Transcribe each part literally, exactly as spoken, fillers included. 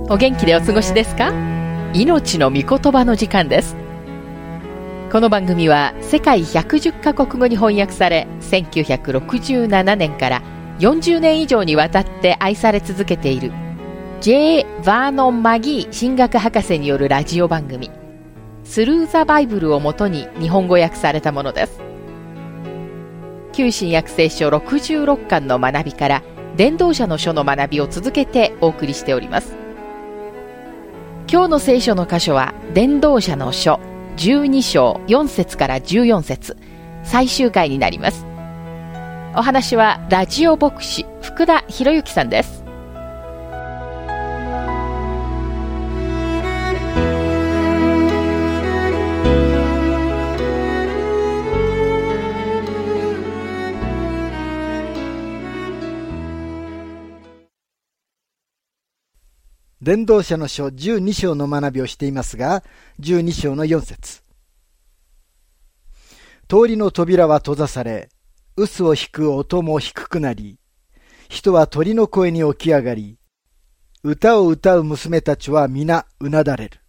お元気でお過ごしですか？命の御言葉の時間です。この番組は世界ひゃくじゅっカ国語に翻訳され、せんきゅうひゃくろくじゅうななねんからよんじゅうねん以上にわたって愛され続けている ジェイ・バーノン・マギー神学博士によるラジオ番組スルー・ザ・バイブルをもとに日本語訳されたものです。旧新約聖書ろくじゅうろっかんの学びから伝道者の書の学びを続けてお送りしております。今日の聖書の箇所は伝道者の書じゅうに章よん節からじゅうよん節、最終回になります。お話はラジオ牧師福田博之さんです。 伝道者の書じゅうに章の学びをしていますが、じゅうに章のよん節。通りの扉は閉ざされ、臼を引く音も低くなり、人は鳥の声に起き上がり、歌を歌う娘たちは皆うなだれる。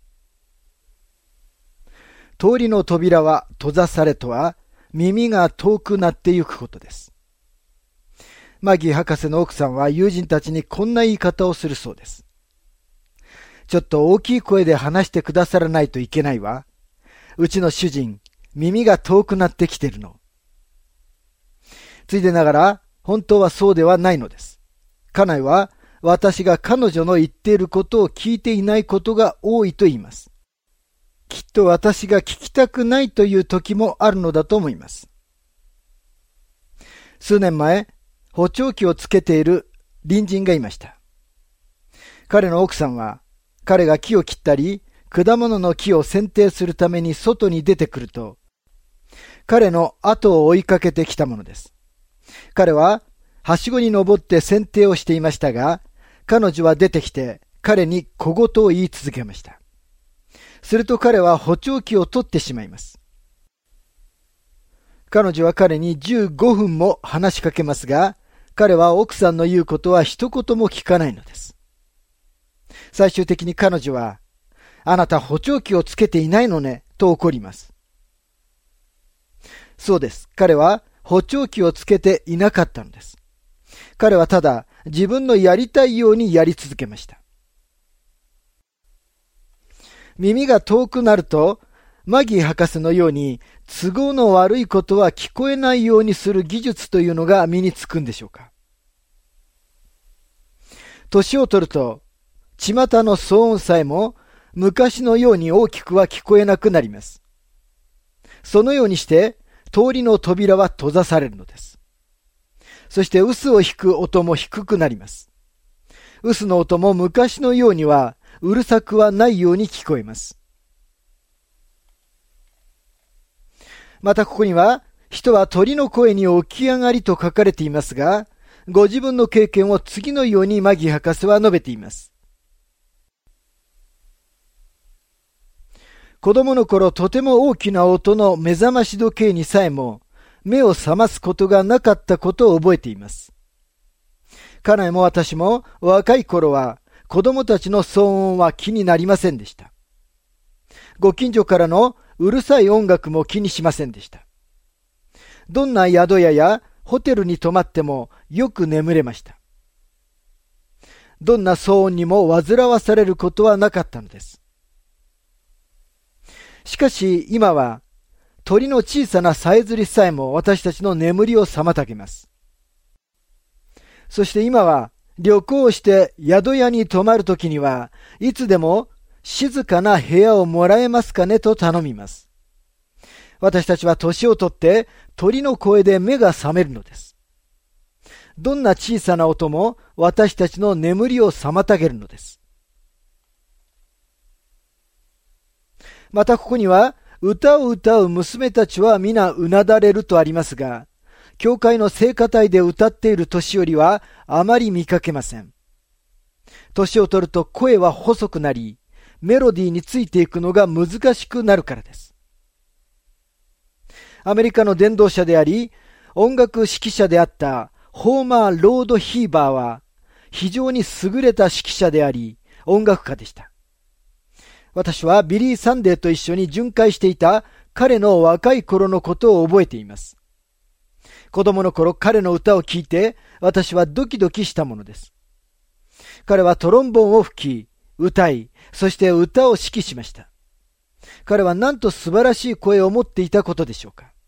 通りの扉は閉ざされとは、耳が遠くなってゆくことです。マギー博士の奥さんは友人たちにこんな言い方をするそうです。ちょっと大きい声で話してくださらないといけないわ。うちの主人、耳が遠くなってきてるの。ついでながら、本当はそうではないのです。家内は、私が彼女の言っていることを聞いていないことが多いと言います。きっと私が聞きたくないという時もあるのだと思います。数年前、補聴器をつけている隣人がいました。彼の奥さんは、彼が木を切ったり、果物の木を剪定するために外に出てくると、彼の後を追いかけてきたものです。彼は、はしごに登って剪定をしていましたが、彼女は出てきて、彼に小言を言い続けました。すると彼は補聴器を取ってしまいます。彼女は彼にじゅうごふんも話しかけますが、彼は奥さんの言うことは一言も聞かないのです。最終的に彼女は、あなた補聴器をつけていないのね、と怒ります。そうです。彼は補聴器をつけていなかったのです。彼はただ自分のやりたいようにやり続けました。耳が遠くなると、マギー博士のように都合の悪いことは聞こえないようにする技術というのが身につくんでしょうか。年を取ると、巷の騒音さえも昔のように大きくは聞こえなくなります。そのようにして通りの扉は閉ざされるのです。そして臼を引く音も低くなります。臼の音も昔のようにはうるさくはないように聞こえます。またここには人は鳥の声に起き上がりと書かれていますが、ご自分の経験を次のようにマギー博士は述べています。子供の頃とても大きな音の目覚まし時計にさえも目を覚ますことがなかったことを覚えています。家内も私も若い頃は子供たちの騒音は気になりませんでした。ご近所からのうるさい音楽も気にしませんでした。どんな宿屋やホテルに泊まってもよく眠れました。どんな騒音にも煩わされることはなかったのです。しかし今は鳥の小さなさえずりさえも私たちの眠りを妨げます。そして今は旅行して宿屋に泊まるときにはいつでも静かな部屋をもらえますかねと頼みます。私たちは年をとって鳥の声で目が覚めるのです。どんな小さな音も私たちの眠りを妨げるのです。またここには、歌を歌う娘たちは皆うなだれるとありますが、教会の聖歌隊で歌っている年寄りはあまり見かけません。年を取ると声は細くなり、メロディーについていくのが難しくなるからです。アメリカの伝道者であり、音楽指揮者であったホーマー・ロード・ヒーバーは、非常に優れた指揮者であり、 音楽家でした。私はビリー・サンデーと一緒に巡回していた彼の若い頃のことを覚えています。子供の頃彼の歌を聴いて私はドキドキしたものです。彼はトロンボーンを吹き、歌い、そして歌を指揮しました。彼はなんと素晴らしい声を持っていたことでしょうか。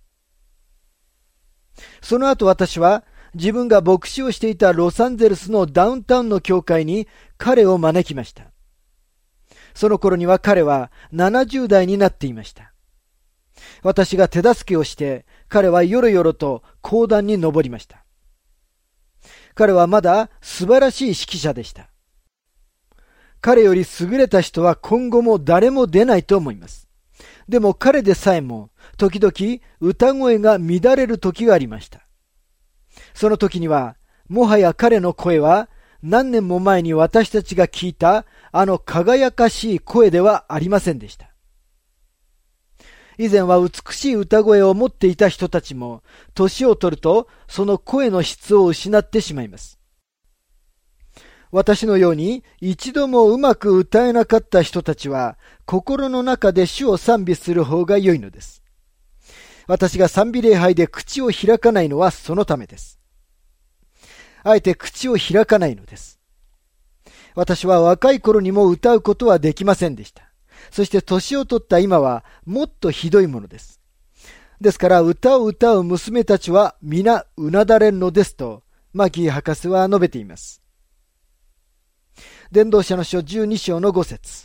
その後私は自分が牧師をしていたロサンゼルスのダウンタウンの教会に彼を招きました。その頃には彼はななじゅう代になっていました。私が手助けをして彼はよろよろと講談に登りました。彼はまだ素晴らしい指揮者でした。彼より優れた人は今後も誰も出ないと思います。でも彼でさえも時々歌声が乱れる時がありました。その時にはもはや彼の声は何年も前に私たちが聞いたあの輝かしい声ではありませんでした。以前は美しい歌声を持っていた人たちも年を取るとその声の質を失ってしまいます。私のように一度もうまく歌えなかった人たちは心の中で主を賛美する方が良いのです。私が賛美礼拝で口を開かないのはそのためです。あえて口を開かないのです。私は若い頃にも歌うことはできませんでした。そして年を取った今はもっとひどいものです。ですから歌を歌う娘たちは皆うなだれるのですとマギー博士は述べています。伝道者の書じゅうに章のご節。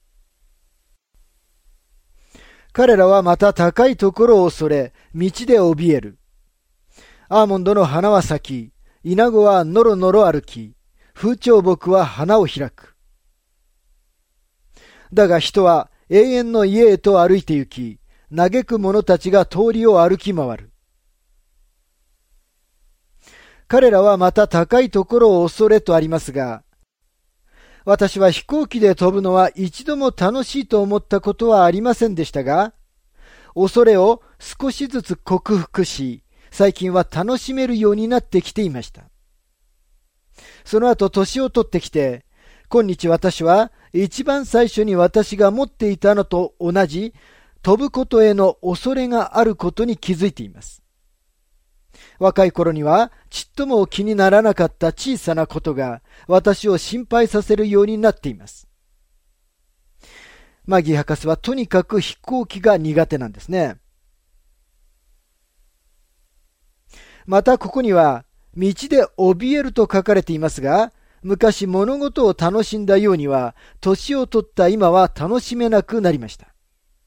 彼らはまた高いところを恐れ、道で怯える。アーモンドの花は咲き、イナゴはのろのろ歩き、風潮木は花を開く。だが人は永遠の家へと歩いて行き、嘆く者たちが通りを歩き回る。彼らはまた高いところを恐れとありますが、私は飛行機で飛ぶのは一度も楽しいと思ったことはありませんでしたが、恐れを少しずつ克服し、最近は楽しめるようになってきていました。その後年を取ってきて、今日私は一番最初に私が持っていたのと同じ飛ぶことへの恐れがあることに気づいています。若い頃にはちっとも気にならなかった小さなことが私を心配させるようになっています。マギー博士はとにかく飛行機が苦手なんですね。またここには道で怯えると書かれていますが、昔物事を楽しんだようには年を取った今は楽しめなくなりました。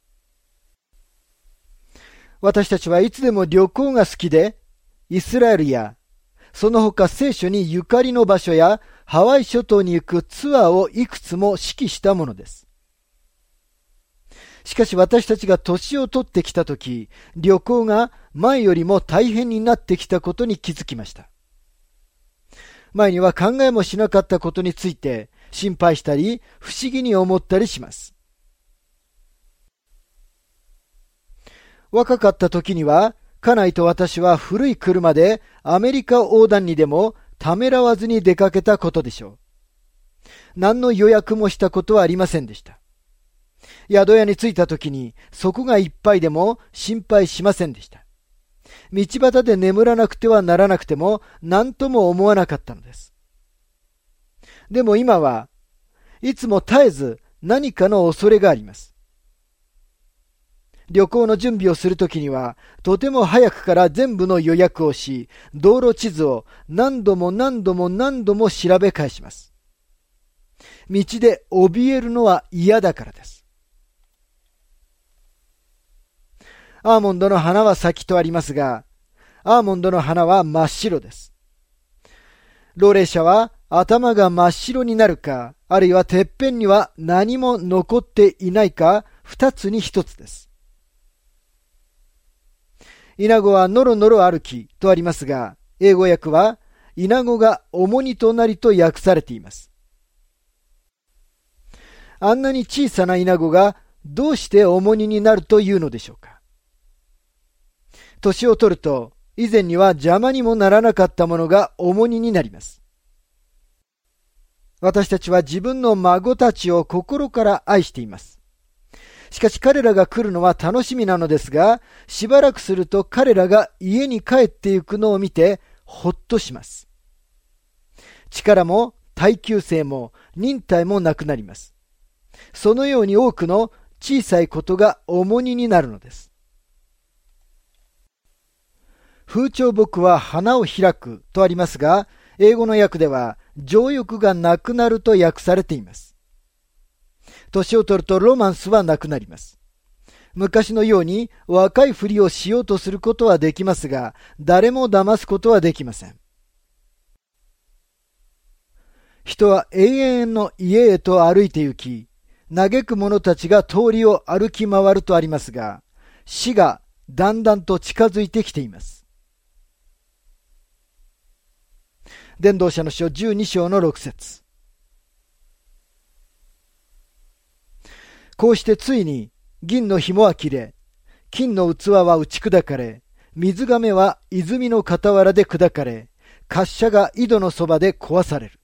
私たちはいつでも旅行が好きで、イスラエルやその他聖書にゆかりの場所やハワイ諸島に行くツアーをいくつも指揮したものです。しかし私たちが年を取ってきたとき、旅行が前よりも大変になってきたことに気づきました。前には考えもしなかったことについて心配したり不思議に思ったりします。若かった時には家内と私は古い車でアメリカ横断にでもためらわずに出かけたことでしょう。何の予約もしたことはありませんでした。宿屋に着いた時にそこがいっぱいでも心配しませんでした。道端で眠らなくてはならなくても何とも思わなかったのです。でも今はいつも絶えず何かの恐れがあります。旅行の準備をするときには、とても早くから全部の予約をし、道路地図を何度も何度も何度も調べ返します。道で怯えるのは嫌だからです。アーモンドの花は咲きとありますが、アーモンドの花は真っ白です。老齢者は頭が真っ白になるか、あるいはてっぺんには何も残っていないか、二つに一つです。イナゴはのろのろ歩きとありますが、英語訳はイナゴが重荷となりと訳されています。あんなに小さなイナゴがどうして重荷になるというのでしょうか。年を取ると以前には邪魔にもならなかったものが重荷になります。 私たちは自分の孫たちを心から愛しています。しかし彼らが来るのは楽しみなのですが、しばらくすると彼らが家に帰っていくのを見てほっとします。力も耐久性も忍耐もなくなります。そのように多くの小さいことが重荷になるのです。風潮木は花を開くとありますが、英語の訳では情欲がなくなると訳されています。年を取るとロマンスはなくなります。昔のように若いふりをしようとすることはできますが、誰も騙すことはできません。人は永遠の家へと歩いて行き、嘆く者たちが通りを歩き回るとありますが、死がだんだんと近づいてきています。伝道者の書じゅうに章のろく節。こうしてついに銀の紐は切れ、金の器は打ち砕かれ、水亀は泉の傍らで砕かれ、滑車が井戸のそばで壊される。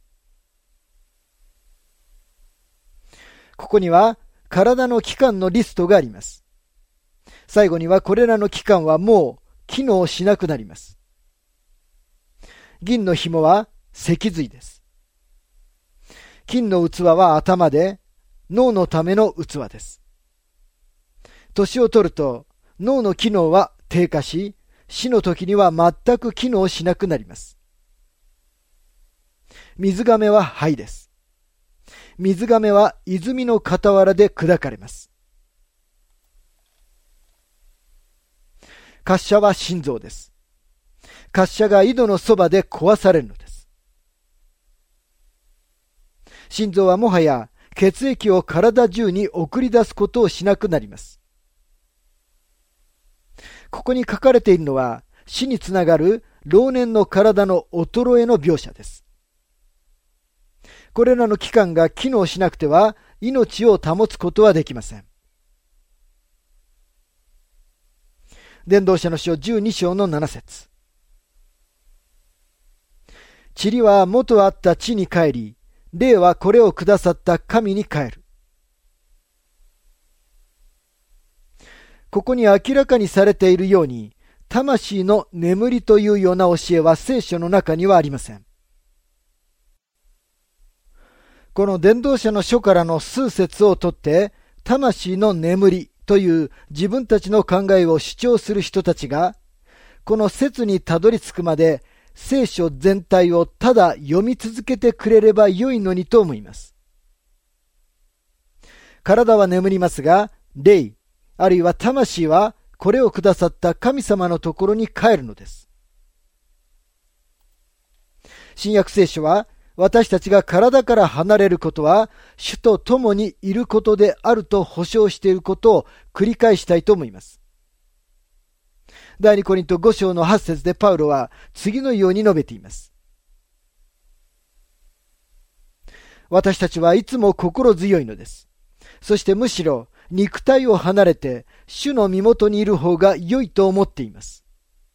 ここには体の器官のリストがあります。最後にはこれらの器官はもう機能しなくなります。銀の紐は脊髄です。金の器は頭で、脳のための器です。年を取ると脳の機能は低下し、死の時には全く機能しなくなります。水亀は肺です。水亀は泉の傍らで砕かれます。滑車は心臓です。滑車が井戸のそばで壊されるのです。心臓はもはや血液を体中に送り出すことをしなくなります。ここに書かれているのは死につながる老年の体の衰えの描写です。これらの器官が機能しなくては命を保つことはできません。伝道者の書じゅうに章のなな節。塵は元あった地に帰り、霊はこれをくださった神に帰る。ここに明らかにされているように、魂の眠りというような教えは聖書の中にはありません。この伝道者の書からの数節をとって、魂の眠りという自分たちの考えを主張する人たちが、この説にたどり着くまで聖書全体をただ読み続けてくれればよいのにと思います。体は眠りますが、霊、あるいは魂はこれをくださった神様のところに帰るのです。新約聖書は、私たちが体から離れることは主と共にいることであると保証していることを繰り返したいと思います。第二コリントご章のはち節でパウロは次のように述べています。私たちはいつも心強いのです。そしてむしろ肉体を離れて主の身元にいる方が良いと思っています。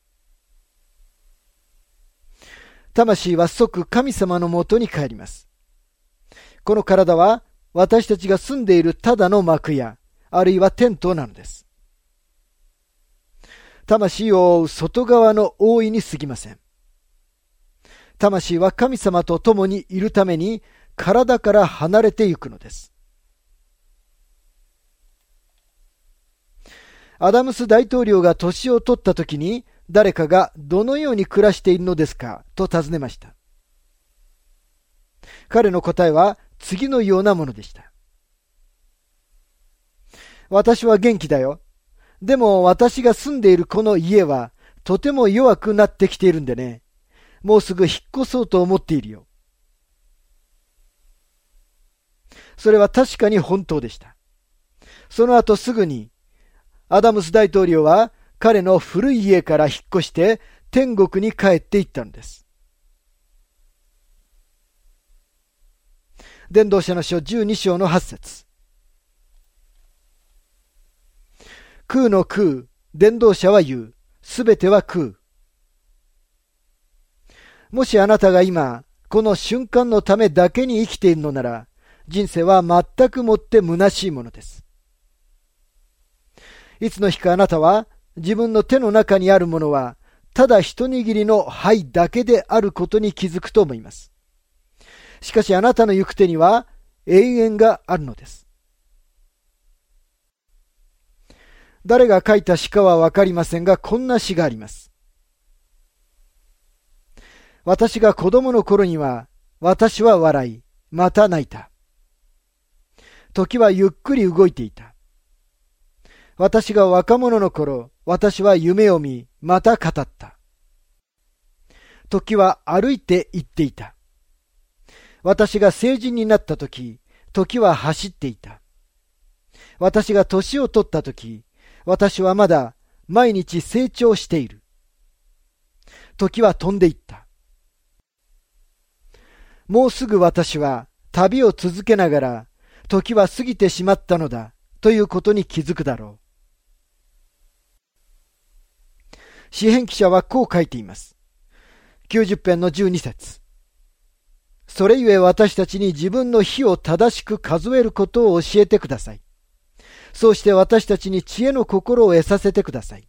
魂は即神様のもとに帰ります。この体は私たちが住んでいるただの幕屋、あるいはテントなのです。魂を覆う外側の覆いに過ぎません。魂は神様と共にいるために体から離れていくのです。アダムス大統領が年を取った時に、誰かがどのように暮らしているのですかと尋ねました。彼の答えは次のようなものでした。私は元気だよ。でも私が住んでいるこの家はとても弱くなってきているんでね。もうすぐ引っ越そうと思っているよ。それは確かに本当でした。その後すぐにアダムス大統領は彼の古い家から引っ越して天国に帰っていったのです。伝道者の書じゅうに章のはち節。空の空、伝道者は言う。すべては空。もしあなたが今、 この瞬間のためだけに生きているのなら、人生は全くもって虚しいものです。いつの日かあなたは自分の手の中にあるものはただ一握りの灰だけであることに気づくと思います。しかしあなたの行く手には永遠があるのです。誰が書いた詩かはわかりませんが、こんな詩があります。私が子供の頃には、私は笑い、また泣いた。時はゆっくり動いていた。私が若者の頃、私は夢を見、また語った。時は歩いて行っていた。私が成人になった時、時は走っていた。私が年を取った時、私はまだ毎日成長している。時は飛んでいった。もうすぐ私は旅を続けながら、時は過ぎてしまったのだということに気づくだろう。詩編記者はこう書いています。きゅうじゅっ編のじゅうに節。それゆえ私たちに自分の日を正しく数えることを教えてください。そうして私たちに知恵の心を得させてください。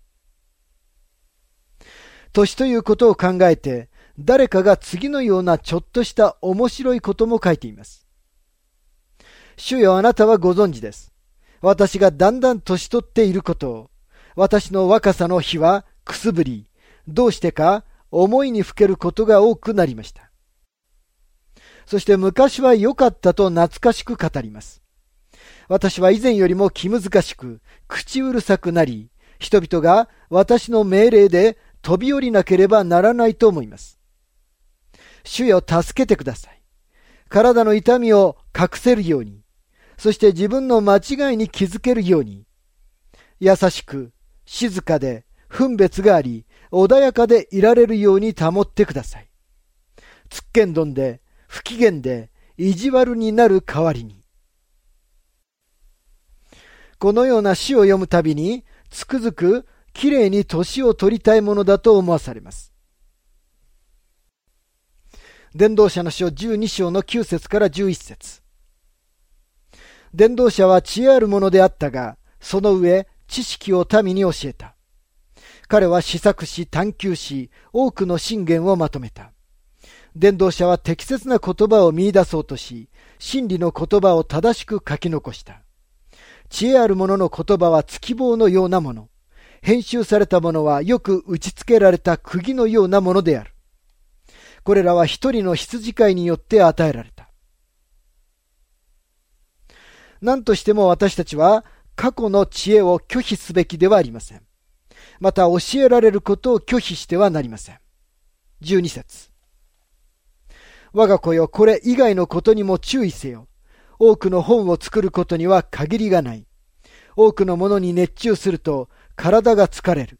年ということを考えて、誰かが次のようなちょっとした面白いことも書いています。主よ、あなたはご存知です。私がだんだん年取っていることを、私の若さの日はくすぶり、どうしてか思いにふけることが多くなりました。そして昔は良かったと懐かしく語ります。私は以前よりも気難しく、口うるさくなり、人々が私の命令で飛び降りなければならないと思います。主よ、助けてください。体の痛みを隠せるように、そして自分の間違いに気づけるように、優しく、静かで、分別があり、穏やかでいられるように保ってください。つっけんどんで、不機嫌で、意地悪になる代わりに。このような詩を読むたびに、つくづくきれいに年を取りたいものだと思わされます。伝道者の書じゅうに章のきゅう節からじゅういち節。伝道者は知恵あるものであったが、その上、知識を民に教えた。彼は思索し探求し、多くの箴言をまとめた。伝道者は適切な言葉を見出そうとし、真理の言葉を正しく書き残した。知恵ある者の言葉は月棒のようなもの。編集されたものはよく打ち付けられた釘のようなものである。これらは一人の羊飼いによって与えられた。何としても私たちは過去の知恵を拒否すべきではありません。また教えられることを拒否してはなりません。じゅうに節。我が子よ、これ以外のことにも注意せよ。多くの本を作ることには限りがない。多くのものに熱中すると体が疲れる。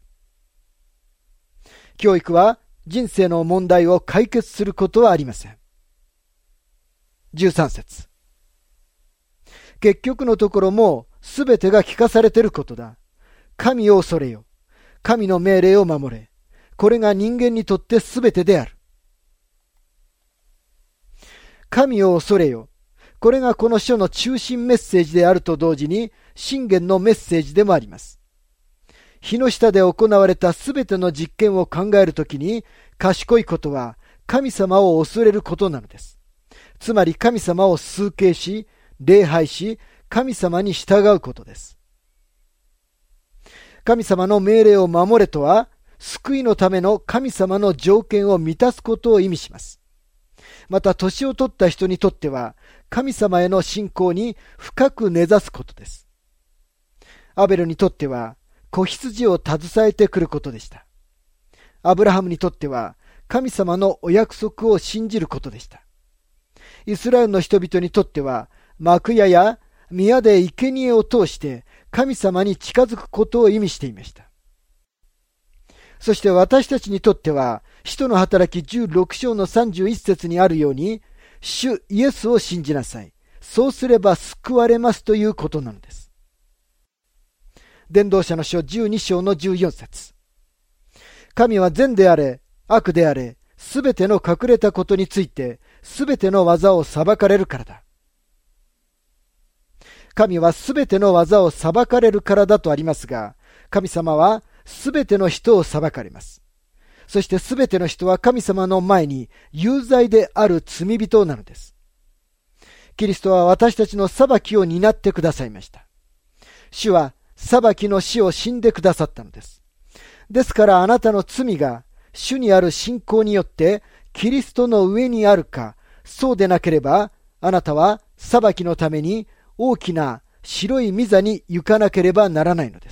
教育は人生の問題を解決することはありません。じゅうさん節。結局のところもすべてが聞かされていることだ。神を恐れよ。神の命令を守れ。これが人間にとってすべてである。神を恐れよ。これがこの書の中心メッセージであると同時に、箴言のメッセージでもあります。日の下で行われたすべての実験を考えるときに、賢いことは神様を恐れることなのです。つまり神様を崇敬し、礼拝し、神様に従うことです。神様の命令を守れとは、救いのための神様の条件を満たすことを意味します。また、年を取った人にとっては、神様への信仰に深く根ざすことです。アベルにとっては、子羊を携えてくることでした。アブラハムにとっては、神様のお約束を信じることでした。イスラエルの人々にとっては、幕屋や宮で生贄を通して神様に近づくことを意味していました。そして私たちにとっては、使徒の働きじゅうろく章のさんじゅういち節にあるように、主イエスを信じなさい。そうすれば救われますということなのです。伝道者の書じゅうに章のじゅうよん節。神は善であれ、悪であれ、すべての隠れたことについて、 すべての技を裁かれるからだ。神はすべての技を裁かれるからだとありますが、神様はすべての人を裁かれます。そしてすべての人は神様の前に有罪である罪人なのです。キリストは私たちの裁きを担ってくださいました。主は裁きの死を死んでくださったのです。ですからあなたの罪が主にある信仰によってキリストの上にあるか、そうでなければあなたは裁きのために大きな白い御座に行かなければならないのです。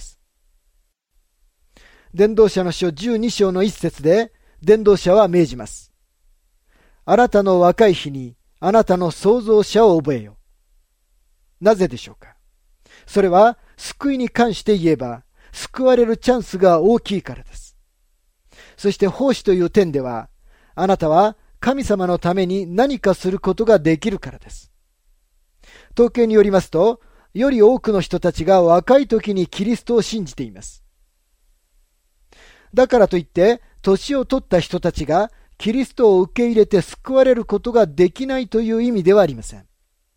伝道者の書じゅうに章の一節で伝道者は命じます。あなたの若い日にあなたの創造者を覚えよ。なぜでしょうか。それは救いに関して言えば救われるチャンスが大きいからです。そして奉仕という点ではあなたは神様のために何かすることができるからです。統計によりますと、より多くの人たちが若い時にキリストを信じています。だからといって、年を取った人たちがキリストを受け入れて救われることができないという意味ではありません。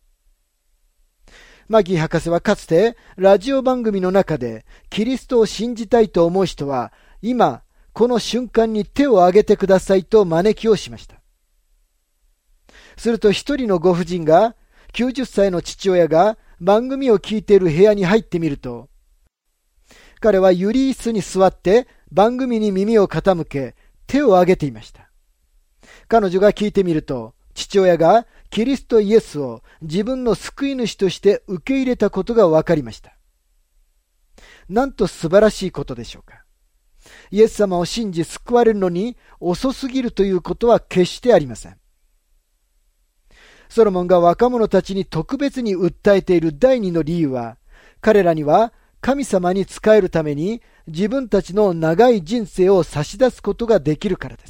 マギー博士はかつてラジオ番組の中でキリストを信じたいと思う人は今この瞬間に手を挙げてくださいと招きをしました。すると一人のご婦人がきゅうじゅっさいの父親が番組を聞いている部屋に入ってみると、彼はユリ椅子に座って番組に耳を傾け手を挙げていました。彼女が聞いてみると、父親がキリストイエスを自分の救い主として受け入れたことが分かりました。なんと素晴らしいことでしょうか。イエス様を信じ救われるのに遅すぎるということは決してありません。ソロモンが若者たちに特別に訴えている第二の理由は、彼らには神様に仕えるために自分たちの長い人生を差し出すことができるからです。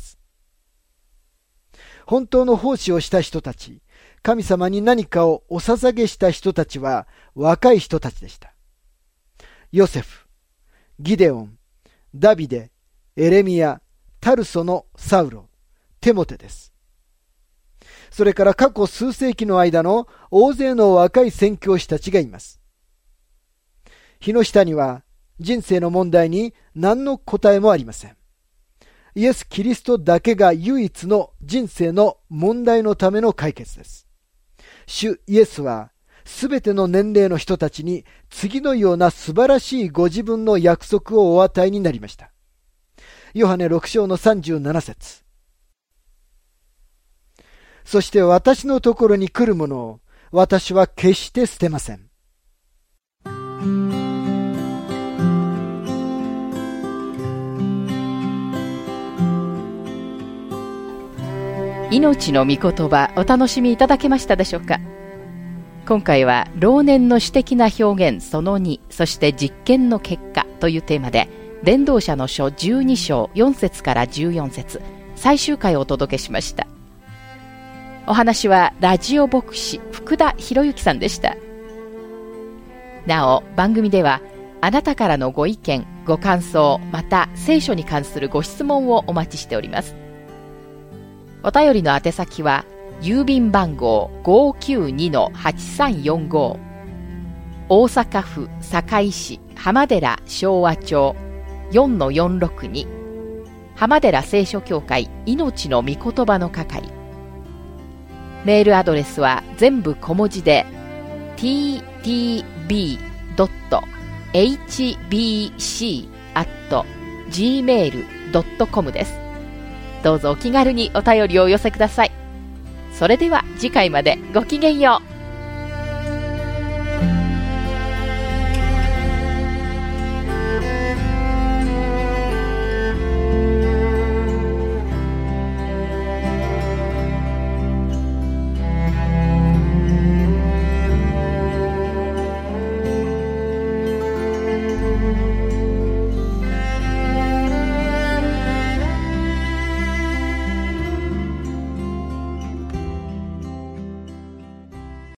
本当の奉仕をした人たち、神様に何かをお捧げした人たちは若い人たちでした。ヨセフ、ギデオン、ダビデ、エレミヤ、タルソのサウロ、テモテです。それから過去数世紀の間の大勢の若い宣教師たちがいます。日の下には人生の問題に何の答えもありません。イエス・キリストだけが唯一の人生の問題のための解決です。主イエスはすべての年齢の人たちに次のような素晴らしいご自分の約束をお与えになりました。ヨハネろく章のさんじゅうなな節。そして私のところに来るものを私は決して捨てません。 命の御言葉、お楽しみいただけましたでしょうか。今回は老年の詩的な表現そのに、そして実験の結果というテーマで、伝道者の書じゅうに章よん節からじゅうよん節、最終回をお届けしました。お話はラジオ牧師福田博之さんでした。なお番組ではあなたからのご意見ご感想、また聖書に関するご質問をお待ちしております。お便りの宛先は郵便番号 ごーきゅうにのはちさんよんご、 大阪府堺市浜寺昭和町 よんのよんろくに、 浜寺聖書協会命の御言葉の係。メールアドレスは全部小文字で ティーティービードットエイチビーシーアットジーメールドットコム です。どうぞお気軽にお便りをお寄せください。それでは次回までごきげんよう。